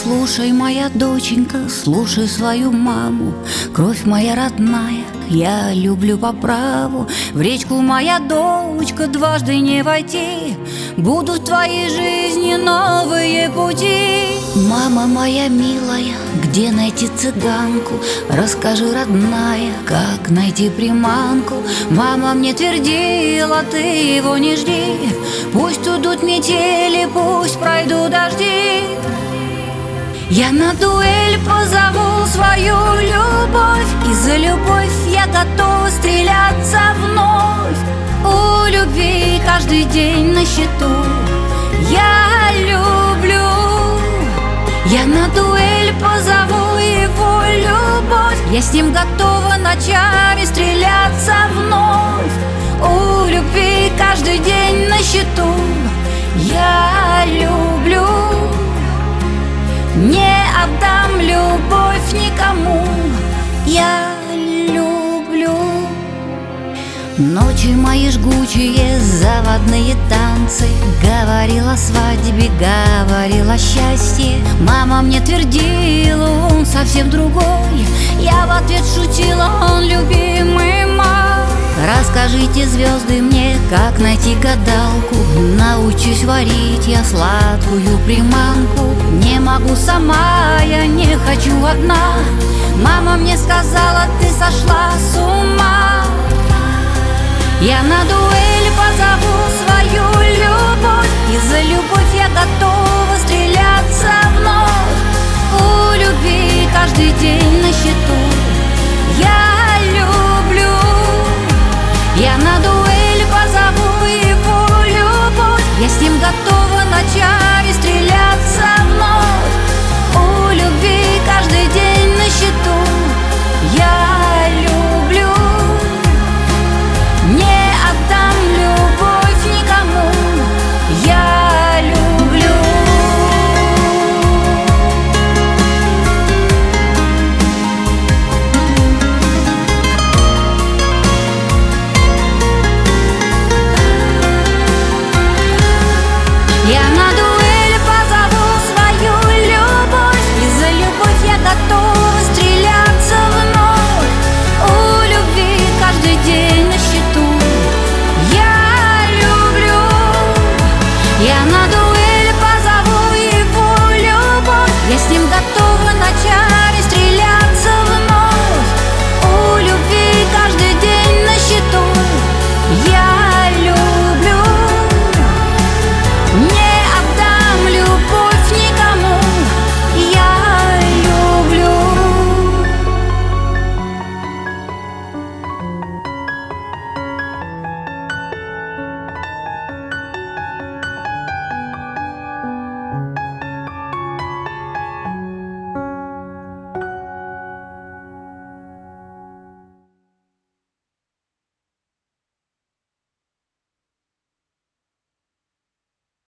Слушай, моя доченька, слушай свою маму. Кровь моя родная, я люблю по праву. В речку, моя дочка, дважды не войти. Будут в твоей жизни новые пути. Мама моя милая, где найти цыганку? Расскажи, родная, как найти приманку. Мама мне твердила, ты его не жди. Пусть уйдут метели, пусть пройдут дожди. Я на дуэль позову свою любовь, и за любовь я готова стреляться вновь. У любви каждый день на счету. Я люблю. Я на дуэль позову его любовь. Я с ним готова ночами стреляться вновь. У любви каждый день на счету. Я люблю. Не отдам любовь никому. Я люблю. Ночи мои жгучие, заводные танцы. Говорила о свадьбе, говорила о счастье. Мама мне твердила, он совсем другой. Я в ответ шутила, он любимый мой. Расскажите, звезды, мне, как найти гадалку. Научусь варить я сладкую приманку. Не могу сама, я не хочу одна. Мама мне сказала, ты сошла с ума. Я на дуэль позову свою любовь, и за любовь я готова стрелять